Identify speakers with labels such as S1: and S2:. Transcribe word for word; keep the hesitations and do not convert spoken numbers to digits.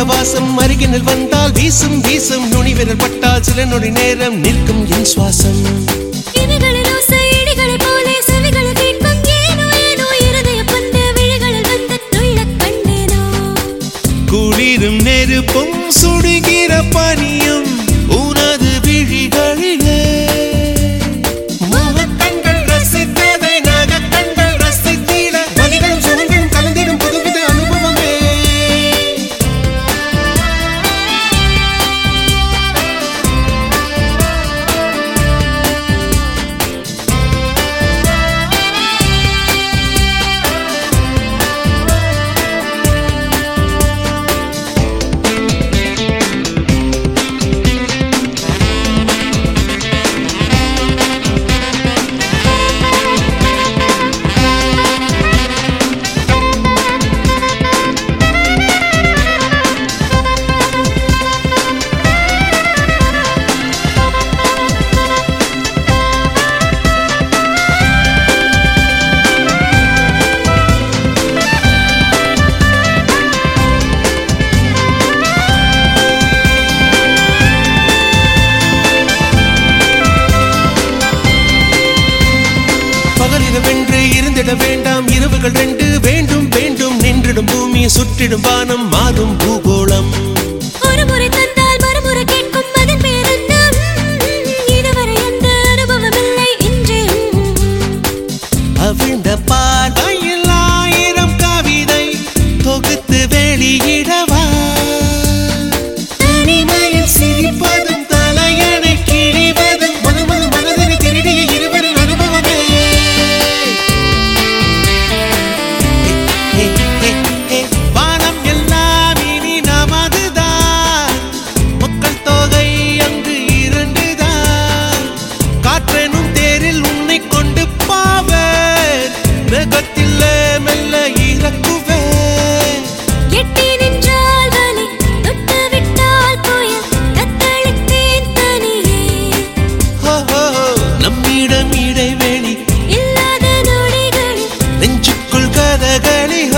S1: வாசம் அருகினில் வந்தால் வீசும் வீசும் நுனி விரல் பட்டால் சில நொடி நேரம் நிற்கும் என் சுவாசம். குளிரும் நெருப்பும் சுடுகிற பனியும் உனது விழிகளிலே முகக்கண்கள் ரசித்ததை நகக்கண்கள் ரசித்திட வலிகளும் சுகங்களும் கலந்திடும் புதுவித அனுபவமே. பகலிரவென்று இருந்திட வேண்டாம் இரவுகள் ரெண்டு வேண்டும் வேண்டும் நின்றிடும் பூமியை சுற்றிடும் வானம் மாறும் பூகோளம்.
S2: ஒரு முறை தந்தால் மறுமுறை கேட்கும் அதன் பேர் என்ன? இதுவரை எந்த அனுபவம் இல்லை இன்றும்.
S1: அவிழ்ந்த பார்வையில் ஆயிரம் கவிதை தொகுத்து வெளியிடவா? தனிமையில் சிரிப்பதும் தலையணை கிழிவதும் மது மது மனதினை திருடிய இருவரின் அனுபவமே. வானம் எல்லாம் இனி நமதுதான், மக்கள் தொகை அங்கு இரண்டுதான். காற்றெனும் தேரில் உன்னை கொண்டு பாவேன், மேகத்தில் மெல்ல இறக்குவேன்.
S2: எட்டி நின்றால் வலி, தொட்டு விட்டால் புயல், தத்தளித்தேன் தனியே.
S1: ஹோ, ஹோ, நம்மிடம் இடைவெளி
S2: இல்லாத நொடிகளில்
S1: நெஞ்சுக்குள் கதகளி.